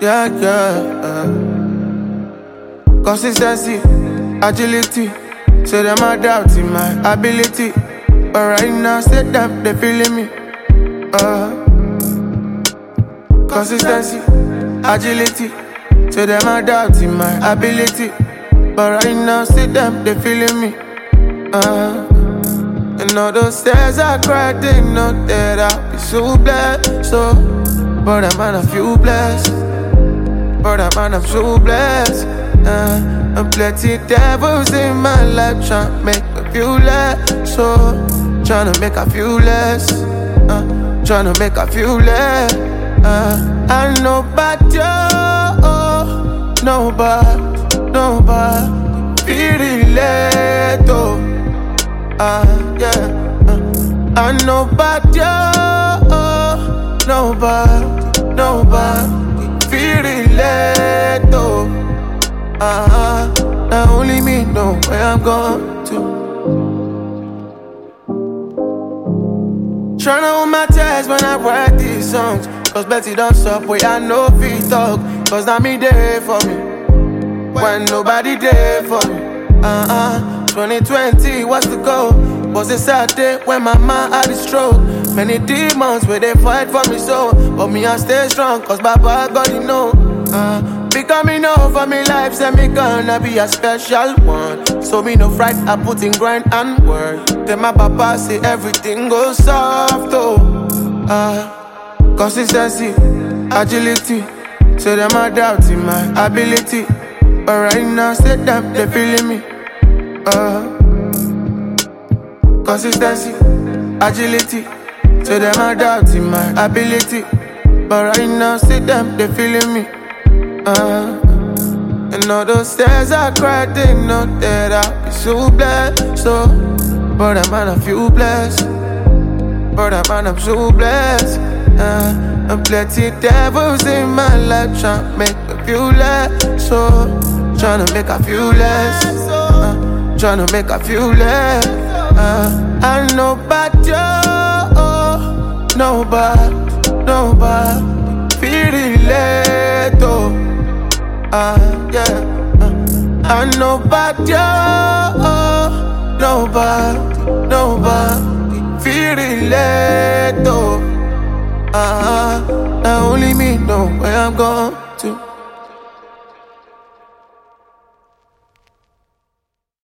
yeah, yeah. Consistency, agility. Say them are doubting my ability, but right now, say them they feeling me. Consistency, agility. Say them are doubting my ability, but right now, say them they feeling me. And all those tears I cried, they know that I'll be so blessed. So, but I'm a few blessed. But I'm so blessed. And plenty devils in my life tryna make me feel less. So, tryna make I feel less. Tryna make I feel less. I know about you. Nobody feel it, oh. Yeah. I know about you. Nobody feel it, oh. Now only me know where I'm going to. Tryna hold my chest when I write these songs, cause Betty don't stop where I know feet talk. Cause now me there for me when nobody there for me. 2020, what's the goal? Was a sad day when my mind had a stroke. Many demons where they fight for me so, but me I stay strong cause Baba God you know. Becoming over me life, say me gonna be a special one. So me no fright, I put in grind and work. Then my papa say everything goes soft, oh. Consistency, agility. Say them are doubting my ability, but right now, say them they feeling me. Consistency, agility. Say them are doubting my ability, but right now, say them they feeling me. And all those tears I cried, they know that I'll be so blessed. So, but I'm a few blessed. But I'm so blessed. And plenty devils in my life tryna make me feel less. So, tryna make I feel less. Tryna make I feel less. I know about you. Nobody feel it, oh. Yeah. I know about you. Nobody feel it, oh. Now only me know where I'm going.